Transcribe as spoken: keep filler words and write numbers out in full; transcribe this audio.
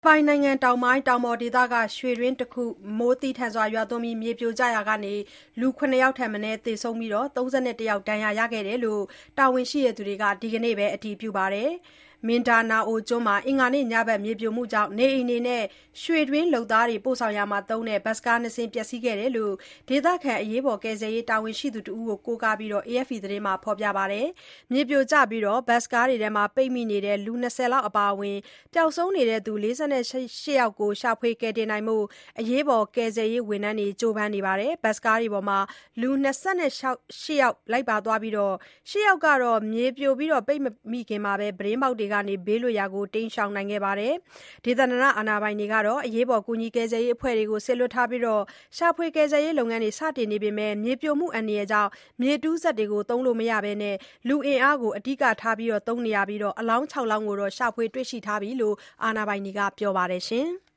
ပိုင်နိုင်ငံတောင်ပိုင်းတောင်ပေါ်ဒေသကရွှေတွင်းတခုမိုးသည်းထန်စွာရွာသွန်းပြီးမြေပြိုကျရာကလူခုနစ်ယောက်ထက်မနည်းသေဆုံးပြီး သုံးဆယ့်တစ်ယောက်ဒဏ်ရာရခဲ့တယ်လို့တာဝန်ရှိသူတွေက ဒီကနေ့ပဲအတည်ပြုပါတယ်။ မင်ဒါနာအိုကျွန်းမှာ အင်္ဂါနေ့ညဘက်မြေပြိုမှုကြောင့် နေအိမ်တွေနဲ့ ရွှေတွင်းလုပ်သားတွေပို့ဆောင်ရာမှာသုံးတဲ့ဘတ်စ်ကားနှစ်စီးပျက်စီးခဲ့တယ်လို့ ဒေသခံအရေးပေါ်ကယ်ဆယ်ရေးတာဝန်ရှိသူတဦးကို ကိုးကားပြီး အေအက်ဖ်ပီ သတင်းမှာဖော်ပြပါတယ်။ မြေပြိုကျပြီး ဘတ်စ်ကားတွေထဲပိတ်မိနေတဲ့ လူနှစ်ဆယ်လောက်အပါအဝင် ပျောက်ဆုံးနေသူ လေးဆယ့်ရှစ် ယောက်ကို ရှာဖွေကယ်တင်နိုင်ဖို့ အရေးပေါ်ကယ်ဆယ်ရေးဝန်ထမ်းတွေကြိုးပမ်းနေပါတယ်။ ဘတ်စ်ကားပေါ်မှာ လူ၂၈ ယောက်လိုက်ပါသွားပြီး ရှစ် ယောက်ကတော့ မြေပြိုပိတ်မမိခင် ပြတင်းပေါက်တွေကနေဘေးလွတ်ရာကိုတိမ်းရှောင်နိုင်ခဲ့ပါတယ်။ ဒေသန္တရအာဏာပိုင်တွေကတော့ အရေးပေါ်ကူညီကယ်ဆယ်ရေးအဖွဲ့တွေကိုစေလွှတ်ထားပြီး ရှာဖွေကယ်ဆယ်ရေးလုပ်ငန်းတွေစတင်နေပေမဲ့ မြေပြိုမှုအန္တရာယ်ကြောင့် မြေတူးစက်တွေသုံးလို့မရဘဲ လူအင်အားကိုအဓိကထားသုံးနေရပြီး အလောင်း ခြောက် လောင်းကိုတော့ ရှာဖွေတွေ့ရှိထားပြီလို့ အာဏာပိုင်တွေကပြောပါတယ်။